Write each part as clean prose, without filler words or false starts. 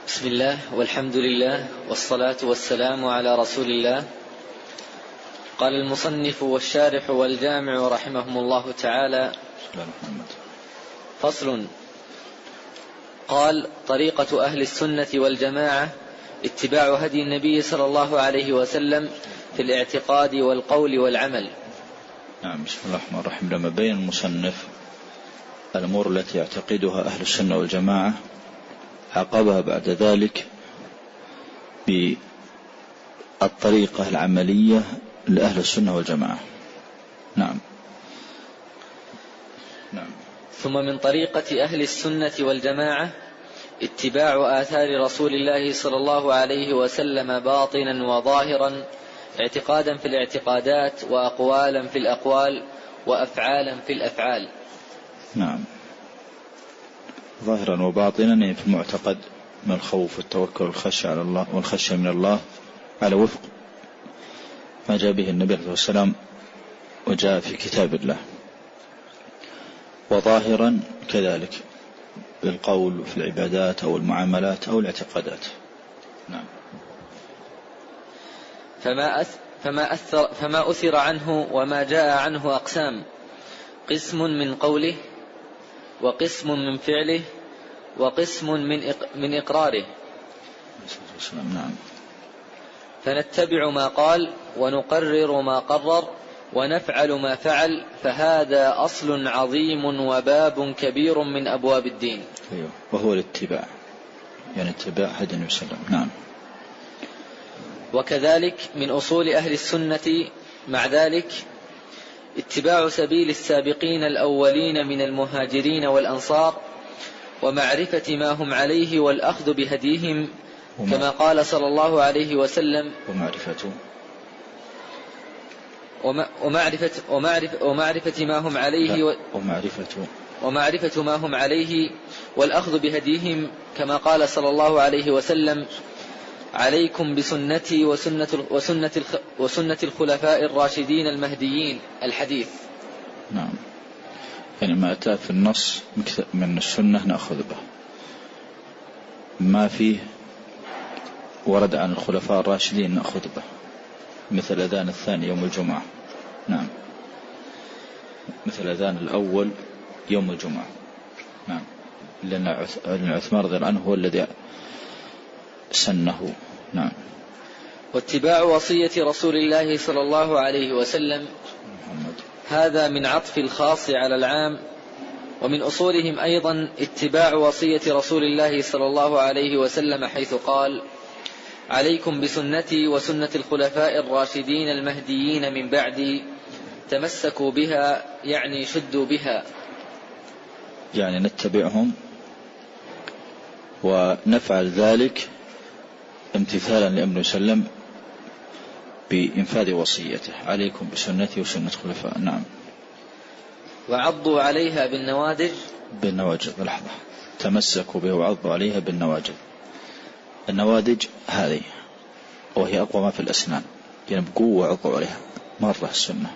بسم الله والحمد لله والصلاة والسلام على رسول الله. قال المصنف والشارح والجامع رحمهم الله تعالى: فصل. قال: طريقة أهل السنة والجماعة اتباع هدي النبي صلى الله عليه وسلم في الاعتقاد والقول والعمل. نعم. بسم الله الرحمن الرحيم. لما بين المصنف الأمور التي يعتقدها أهل السنة والجماعة عقبها بعد ذلك بالطريقة العملية لأهل السنة والجماعة. نعم. ثم من طريقة أهل السنة والجماعة اتباع آثار رسول الله صلى الله عليه وسلم باطنا وظاهرا، اعتقادا في الاعتقادات، وأقوالا في الأقوال، وأفعالا في الأفعال. نعم. ظاهرا وباطنا في المعتقد من الخوف والتوكل والخشية على الله والخشية من الله على وفق ما جاء به النبي عليه الصلاة والسلام وجاء في كتاب الله، وظاهرا كذلك بالقول في العبادات أو المعاملات أو الاعتقادات. نعم. فما أثر عنه وما جاء عنه أقسام: قسم من قوله، وقسم من فعله، وقسم من إقراره. نعم. فنتبع ما قال ونقرر ما قرر ونفعل ما فعل، فهذا أصل عظيم وباب كبير من أبواب الدين. وهو الاتباع، يعني اتباع هدي النبي صلى الله عليه وسلم. نعم. وكذلك من أصول أهل السنة مع ذلك اتباع سبيل السابقين الأولين من المهاجرين والأنصار، ومعرفة ما هم عليه والأخذ بهديهم، كما قال صلى الله عليه وسلم: ومعرفة ما هم عليه ومعرفة ما هم عليه والأخذ بهديهم، كما قال صلى الله عليه وسلم: عليكم بسنتي وسنة الخلفاء الراشدين المهديين. الحديث. نعم. يعني ما أتى في النص من السنة نأخذ به، ما فيه ورد عن الخلفاء الراشدين نأخذ به، مثل أذان الثاني يوم الجمعة. نعم. مثل أذان الأول يوم الجمعة. نعم. لأن عثمان رضي الله عنه هو الذي سنه. نعم. واتباع وصية رسول الله صلى الله عليه وسلم، هذا من عطف الخاص على العام. ومن أصولهم أيضا اتباع وصية رسول الله صلى الله عليه وسلم، حيث قال: عليكم بسنتي وسنة الخلفاء الراشدين المهديين من بعدي، تمسكوا بها، يعني شدوا بها، يعني نتبعهم ونفعل ذلك امتثالا لأمر وسلم بإنفاذ وصيته: عليكم بسنتي وسنة خلفاء. نعم. وعضوا عليها بالنواجذ. لحظة. تمسكوا به وعضوا عليها بالنواجذ. النوادج هذه وهي أقوى ما في الأسنان، يعني بقوة عضوا عليها مرة السنة.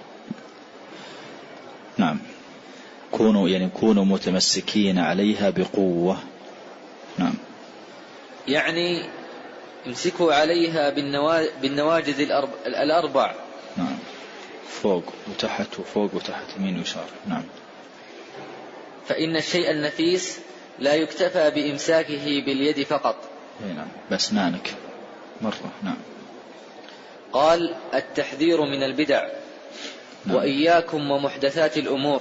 نعم. كونوا متمسكين عليها بقوة. نعم. يعني امسكوا عليها بالنواجذ الأربع. نعم. فوق وتحت وفوق وتحت، يمين ويسار. نعم. فإن الشيء النفيس لا يكتفى بإمساكه باليد فقط. نعم. بأسنانك مرة. نعم. قال: التحذير من البدع. نعم. وإياكم ومحدثات الأمور.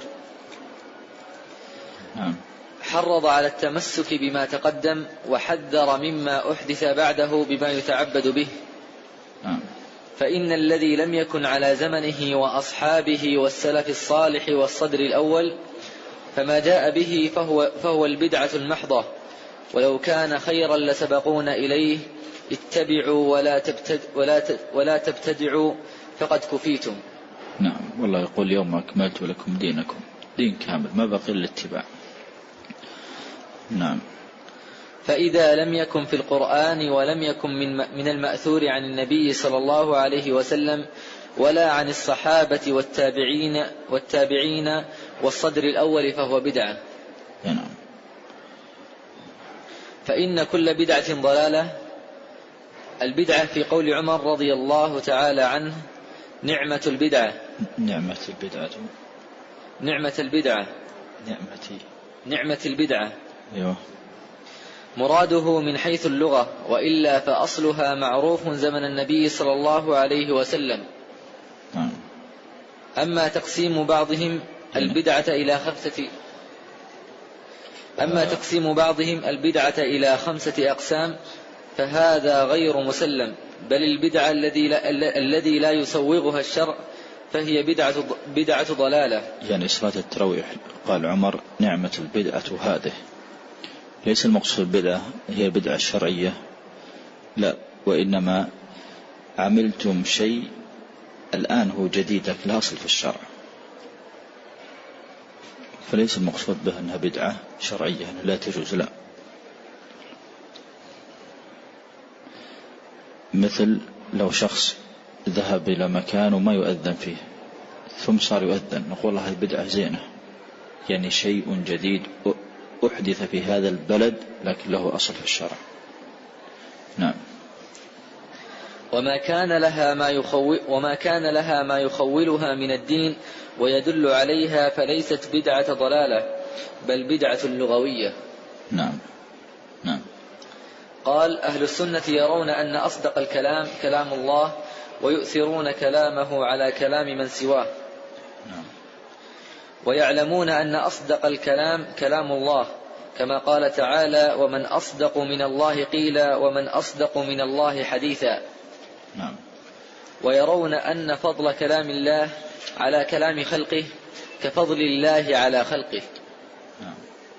نعم. حرض على التمسك بما تقدم، وحذر مما أحدث بعده بما يتعبد به. نعم. فإن الذي لم يكن على زمنه وأصحابه والسلف الصالح والصدر الأول، فما جاء به فهو البدعة المحضة، ولو كان خيرا لسبقونا إليه. اتبعوا ولا تبتدعوا فقد كفيتم. نعم. والله يقول: اليوم أكملت لكم دينكم، دين كامل ما بقي إلا الاتباع. نعم. فإذا لم يكن في القرآن ولم يكن من المأثور عن النبي صلى الله عليه وسلم ولا عن الصحابة والتابعين والصدر الأول، فهو بدعة. نعم. فإن كل بدعة ضلالة. البدعة في قول عمر رضي الله تعالى عنه نعمة البدعة. نعمة البدعة. نعمة البدعة. نعمة البدعة. أيوه. مراده من حيث اللغة، وإلا فأصلها معروف زمن النبي صلى الله عليه وسلم. أما تقسيم بعضهم البدعة إلى 5 أقسام فهذا غير مسلم، بل البدعة الذي لا يسوغها الشرع فهي بدعة ضلالة. يعني صلاة التراويح قال عمر نعمة البدعة هذه، ليس المقصود البدعة هي البدعة الشرعية، لا، وإنما عملتم شيء الآن هو جديد لكن لا أصل في الشرع، فليس المقصود به أنها بدعة شرعية لا تجوز، لا. مثل لو شخص ذهب إلى مكان وما يؤذن فيه ثم صار يؤذن، نقول هذه بدعة زينة، يعني شيء جديد أحدث في هذا البلد لكن له أصل في الشرع. نعم. وما كان لها ما يخولها من الدين ويدل عليها فليست بدعة ضلالة بل بدعة لغوية. نعم. نعم. قال أهل السنة يرون أن أصدق الكلام كلام الله ويؤثرون كلامه على كلام من سواه. نعم. ويعلمون أن أصدق الكلام كلام الله، كما قال تعالى ومن أصدق من الله قيلا ومن أصدق من الله حديثا. نعم. ويرون أن فضل كلام الله على كلام خلقه كفضل الله على خلقه. نعم.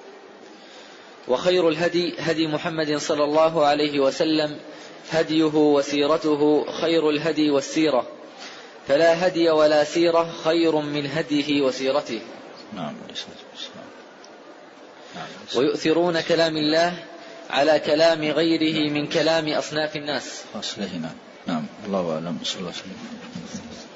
وخير الهدي هدي محمد صلى الله عليه وسلم هديه وسيرته خير الهدي والسيرة، فلا هدي ولا سيرة خير من هديه وسيرته. نعم. ويؤثرون كلام الله على كلام غيره من كلام أصناف الناس. نعم. الله أعلم. صلى الله عليه وسلم.